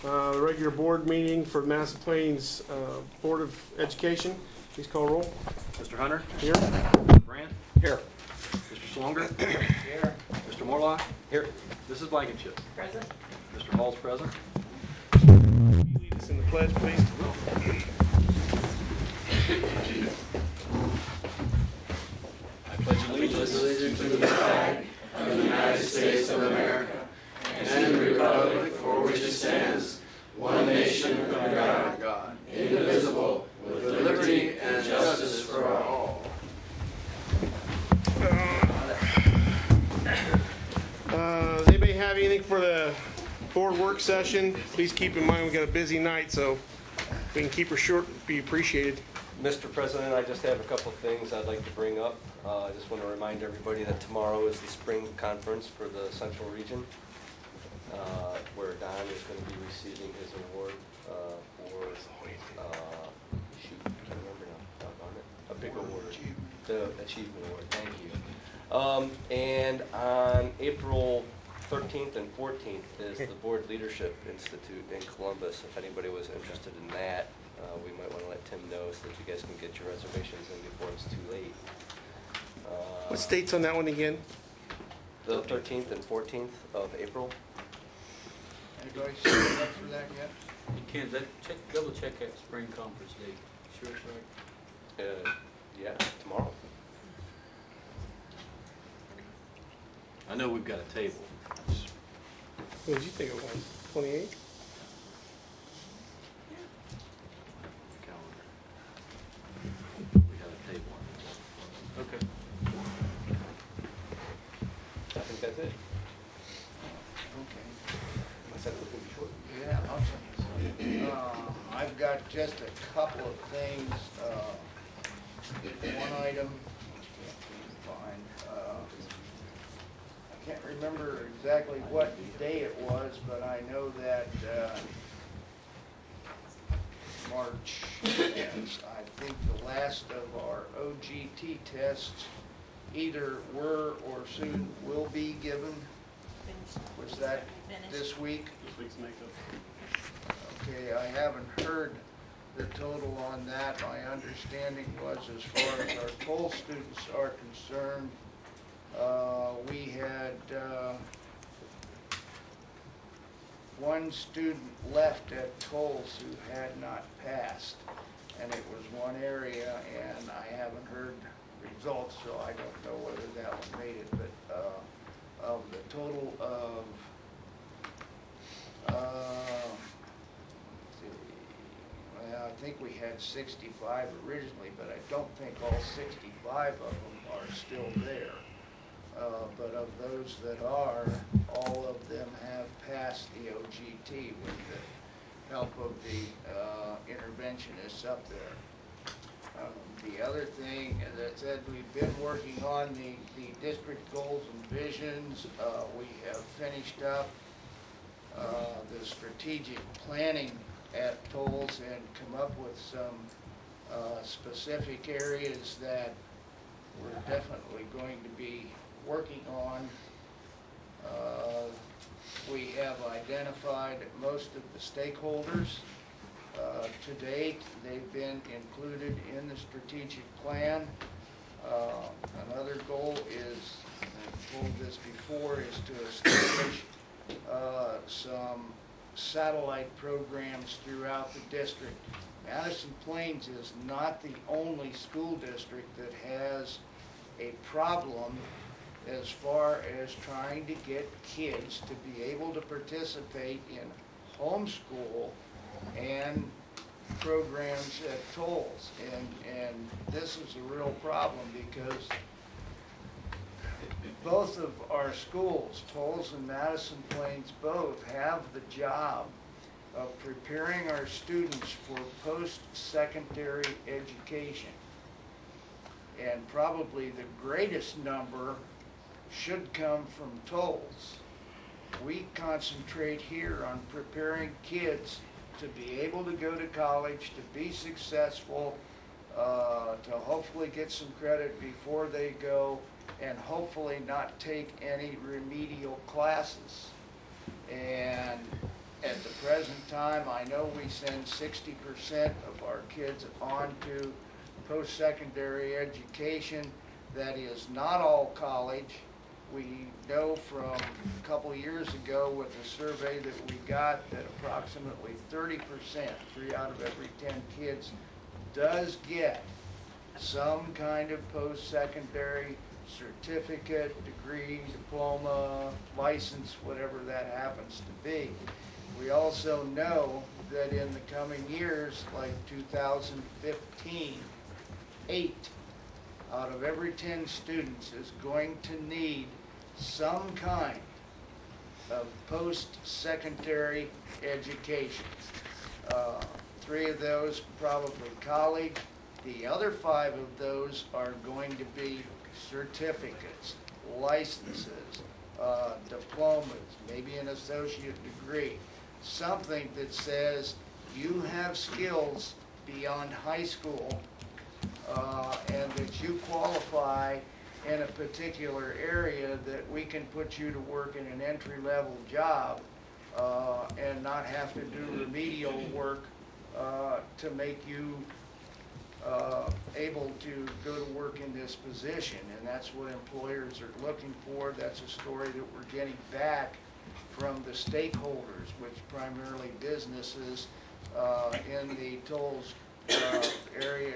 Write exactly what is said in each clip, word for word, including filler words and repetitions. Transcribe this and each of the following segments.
Uh, the regular board meeting for Madison Plains uh, Board of Education. Please call roll. Mister Hunter? Here. Mister Brandt? Here. Mister Slonger? Here. Mister Morlock? Here. Missus Blankenship? Present. Mister Hall's present. Lead us in the pledge, please. I pledge allegiance to the flag of the United States of America and the republic for which it stands, one nation under God, indivisible, with liberty and justice for all. Uh, does anybody have anything for the board work session? Please keep in mind we got a busy night, so if we can keep her short, it'd be appreciated. Mister President, I just have a couple of things I'd like to bring up. Uh, I just want to remind everybody that tomorrow is the spring conference for the Central Region, uh, where Don is going to be receiving his award uh, for, uh, shoot, I can't remember now, doggone it, a big award, the Achievement Award, thank you. Um, and on April thirteenth and fourteenth is the Board Leadership Institute in Columbus. If anybody was interested in that, uh, we might want to let Tim know so that you guys can get your reservations in before it's too late. Uh, What date's on that one again? The thirteenth and fourteenth of April. Anybody signed up for that yet? You can, that, check, double check that spring conference date. Sure it's right. Uh, yeah, tomorrow. I know we've got a table. What did you think it was? twenty-eight? Calendar. We have a table on it. Okay. I think that's it. Okay. I said it was going to be short. Yeah, I'll tell you. Uh, I've got just a couple of things. Uh, one item, fine. Uh, I can't remember exactly what day it was, but I know that uh, March is, I think, the last of our O G T tests either were or soon will be given. Was that this week? This week's makeup. Okay, I haven't heard the total on that. My understanding was, as far as our Toll students are concerned, uh, we had uh, one student left at Tolles who had not passed, and it was one area, and I haven't heard results, so I don't know whether that one made it, but uh, of the total of uh, well, I think we had sixty-five originally, but I don't think all sixty-five of them are still there. Uh, but of those that are, all of them have passed the O G T with the help of the uh, interventionists up there. Um, the other thing, as I said, we've been working on the, the district goals and visions. Uh, we have finished up uh, the strategic planning at Tolles and come up with some uh, specific areas that we're definitely going to be working on. Uh, we have identified most of the stakeholders. Uh, to date, they've been included in the strategic plan. Uh, another goal is, I've told this before, is to establish uh, some satellite programs throughout the district. Madison Plains is not the only school district that has a problem as far as trying to get kids to be able to participate in homeschool and programs at Tolles. And, and this is a real problem because both of our schools, Tolles and Madison Plains both, have the job of preparing our students for post-secondary education. And probably the greatest number should come from Tolles. We concentrate here on preparing kids to be able to go to college, to be successful, uh, to hopefully get some credit before they go, and hopefully not take any remedial classes. And at the present time, I know we send sixty percent of our kids on to post-secondary education. That is not all college. We know from a couple of years ago with a survey that we got that approximately thirty percent, three out of every ten kids, does get some kind of post-secondary certificate, degree, diploma, license, whatever that happens to be. We also know that in the coming years, like two thousand fifteen, eight out of every ten students is going to need some kind of post-secondary education. Uh, three of those probably college. The other five of those are going to be certificates, licenses, uh, diplomas, maybe an associate degree. Something that says you have skills beyond high school uh, and that you qualify in a particular area, that we can put you to work in an entry-level job uh, and not have to do remedial work uh, to make you uh, able to go to work in this position. And that's what employers are looking for. That's a story that we're getting back from the stakeholders, which primarily businesses uh, in the tolls uh, area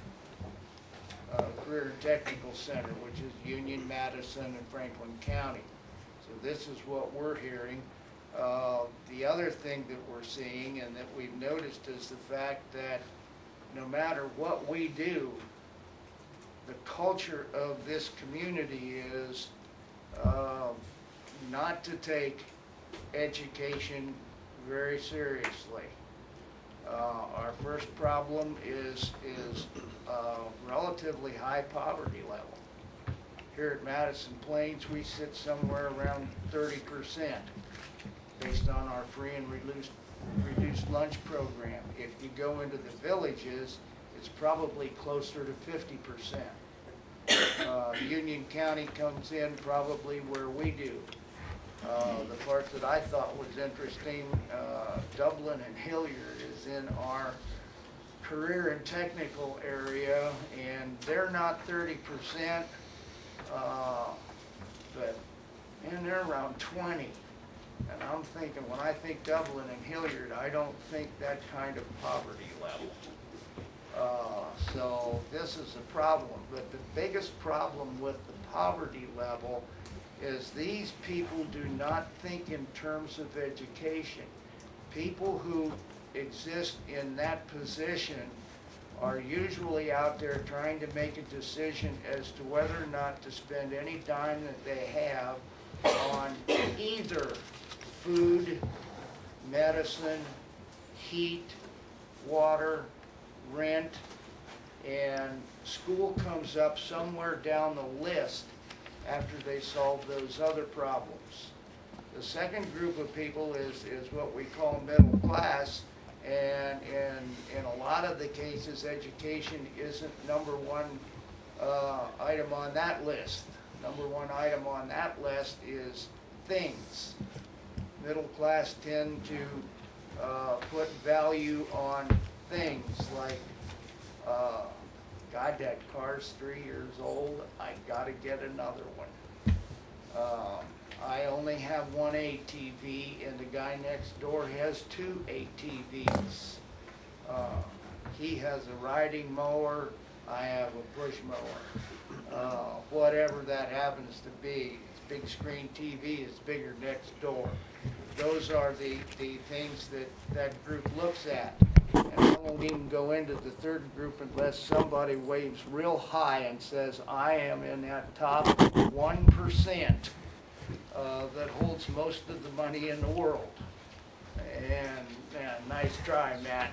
uh, Career and Technical Center, which is Union, Madison, and Franklin County. So this is what we're hearing. Uh, the other thing that we're seeing and that we've noticed is the fact that no matter what we do, the culture of this community is uh, not to take education very seriously. Uh, our first problem is is uh, relatively high poverty level. Here at Madison Plains, we sit somewhere around thirty percent based on our free and reduced reduced lunch program. If you go into the villages, it's probably closer to fifty percent. Uh, Union County comes in probably where we do. Uh, the part that I thought was interesting, uh, Dublin and Hilliard is in our career and technical area, and they're not thirty percent, uh, but man, they're around twenty. And I'm thinking, when I think Dublin and Hilliard, I don't think that kind of poverty level. Uh, so this is a problem, but the biggest problem with the poverty level is these people do not think in terms of education. People who exist in that position are usually out there trying to make a decision as to whether or not to spend any dime that they have on either food, medicine, heat, water, rent, and school comes up somewhere down the list after they solve those other problems. The second group of people is, is what we call middle class, and in, in a lot of the cases, education isn't number one uh, item on that list. Number one item on that list is things. Middle class tend to uh, put value on things like, uh, God, that car's three years old, I gotta get another one. Uh, I only have one A T V and the guy next door has two A T Vs. Uh, he has a riding mower, I have a push mower. Uh, whatever that happens to be, it's big screen T V is bigger next door. Those are the, the things that that group looks at. And I won't even go into the third group unless somebody waves real high and says, I am in that top one percent uh, that holds most of the money in the world. And, and nice try, Matt.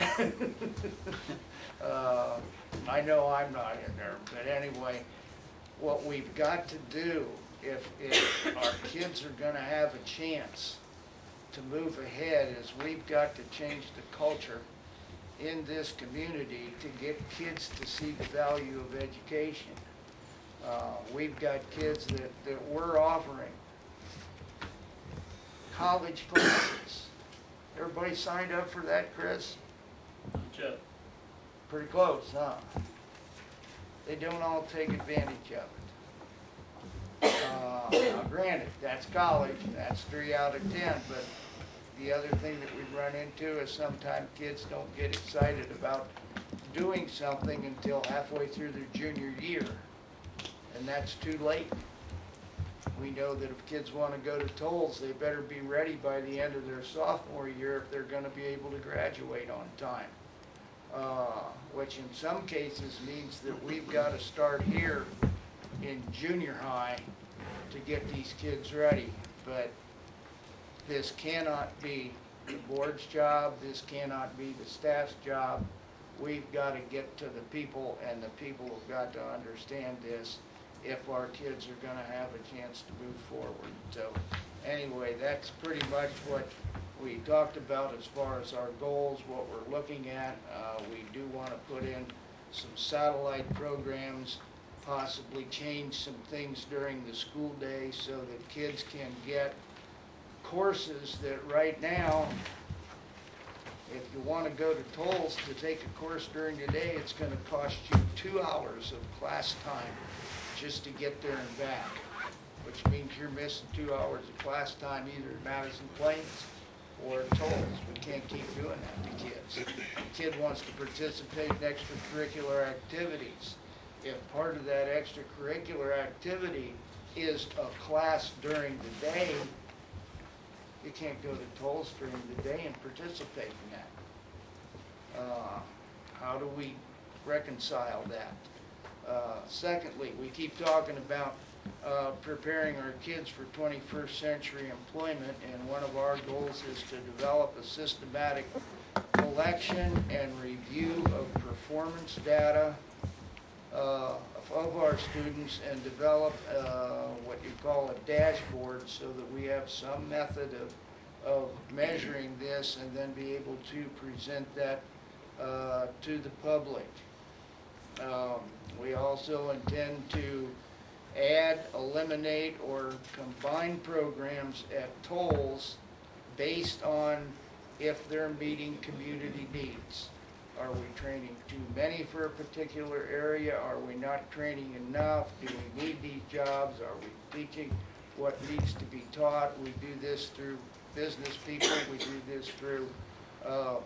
uh, I know I'm not in there, but anyway, what we've got to do, if, if our kids are gonna have a chance to move ahead, is we've got to change the culture in this community to get kids to see the value of education. Uh, we've got kids that, that we're offering college classes Everybody signed up for that, Chris? Jeff. Pretty close, huh? They don't all take advantage of it. Uh, now granted, that's college, that's three out of ten, but the other thing that we run into is sometimes kids don't get excited about doing something until halfway through their junior year, and that's too late. We know that if kids want to go to Tolles, they better be ready by the end of their sophomore year if they're going to be able to graduate on time. Uh, which in some cases means that we've got to start here in junior high to get these kids ready. But this cannot be the board's job, this cannot be the staff's job. We've got to get to the people, and the people have got to understand this if our kids are going to have a chance to move forward. So anyway, that's pretty much what we talked about as far as our goals, what we're looking at. Uh, we do want to put in some satellite programs, possibly change some things during the school day so that kids can get courses that right now, if you want to go to Tolles to take a course during the day, it's going to cost you two hours of class time just to get there and back, which means you're missing two hours of class time either at Madison Plains or at Tolles. We can't keep doing that to kids. The kid wants to participate in extracurricular activities. If part of that extracurricular activity is a class during the day, you can't go to Tolles during the day and participate in that. Uh, how do we reconcile that? Uh, secondly, we keep talking about uh, preparing our kids for twenty-first century employment, and one of our goals is to develop a systematic collection and review of performance data uh, of our students and develop uh, what you call a dashboard so that we have some method of, of measuring this and then be able to present that uh, to the public. Um, we also intend to add, eliminate, or combine programs at Tolles based on if they're meeting community needs. Are we training too many for a particular area? Are we not training enough? Do we need these jobs? Are we teaching what needs to be taught? We do this through business people. We do this through uh,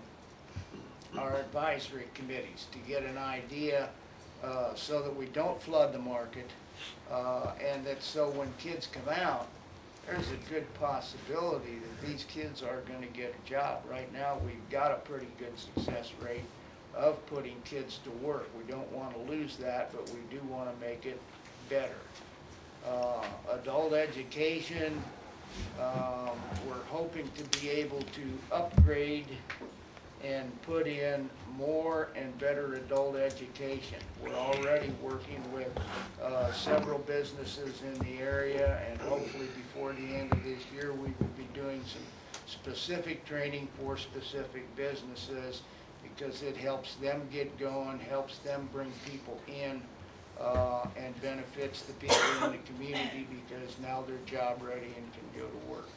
our advisory committees to get an idea uh, so that we don't flood the market uh, and that so when kids come out, there's a good possibility that these kids are going to get a job. Right now, we've got a pretty good success rate of putting kids to work. We don't want to lose that, but we do want to make it better. Uh, adult education, um, we're hoping to be able to upgrade and put in more and better adult education. We're already working with uh, several businesses in the area, and hopefully before the end of this year we will be doing some specific training for specific businesses because it helps them get going, helps them bring people in, uh, and benefits the people in the community because now they're job ready and can go to work.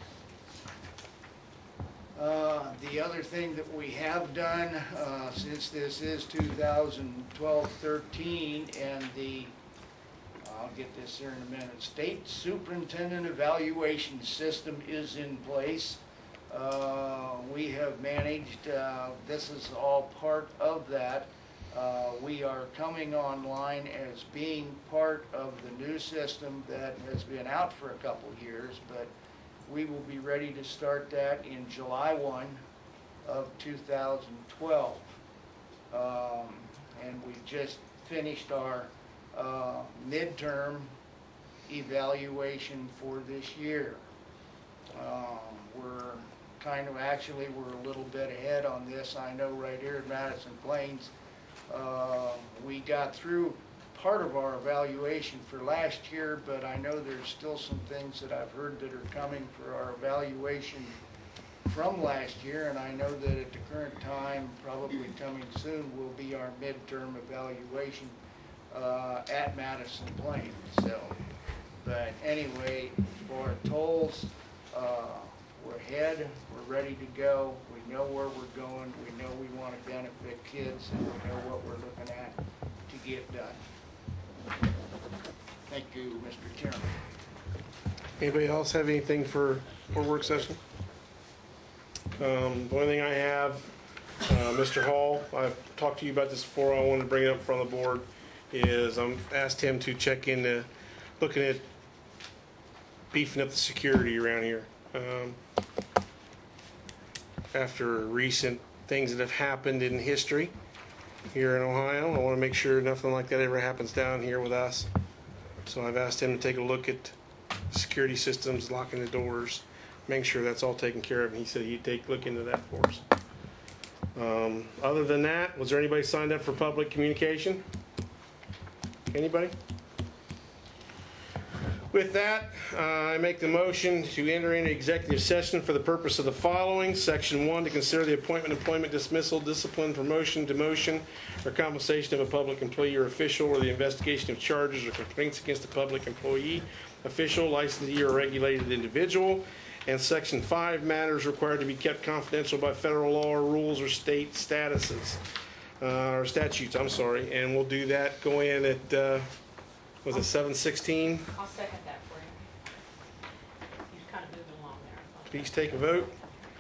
Uh, the other thing that we have done, uh, since this is two thousand twelve thirteen and the, I'll get this here in a minute, state superintendent evaluation system is in place. Uh, we have managed, uh, this is all part of that. Uh, we are coming online as being part of the new system that has been out for a couple years, but we will be ready to start that in July first of two thousand twelve. Um, and we just finished our uh, midterm evaluation for this year. Um, we're kind of, actually, we're a little bit ahead on this. I know right here at Madison Plains, uh, we got through part of our evaluation for last year, but I know there's still some things that I've heard that are coming for our evaluation from last year, and I know that at the current time, probably coming soon, will be our midterm evaluation uh, at Madison Plains. So, but anyway, for Tolles, uh, we're ahead, we're ready to go, we know where we're going, we know we want to benefit kids, and we know what we're looking at to get done. Thank you, Mister Chairman. Anybody else have anything for, for work session? Um, the only thing I have, uh, Mister Hall, I've talked to you about this before, I wanted to bring it up in front of the board, is I'm asked him to check into looking at beefing up the security around here. Um, after recent things that have happened in history here in Ohio, I want to make sure nothing like that ever happens down here with us. So I've asked him to take a look at security systems, locking the doors, making sure that's all taken care of, and he said he'd take a look into that for us. Um, other than that, was there anybody signed up for public communication? Anybody? With that, uh, I make the motion to enter into executive session for the purpose of the following. Section one, to consider the appointment, employment, dismissal, discipline, promotion, demotion, or compensation of a public employee or official, or the investigation of charges or complaints against a public employee, official, licensee, or regulated individual. And section five, matters required to be kept confidential by federal law or rules or state statuses, uh, or statutes, I'm sorry. And we'll do that, go in at, uh, was it seven sixteen? I'll second that for you. He's kind of moving along there. Please take a vote.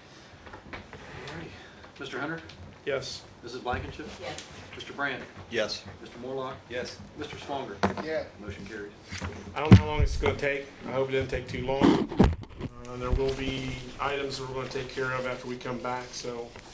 Mister Hunter? Yes. Missus Blankenship? Yes. Mister Brand? Yes. Mister Morlock? Yes. Mister Swanger? Yeah. Motion carries. I don't know how long it's going to take. I hope it doesn't take too long. Uh, there will be items that we're going to take care of after we come back, so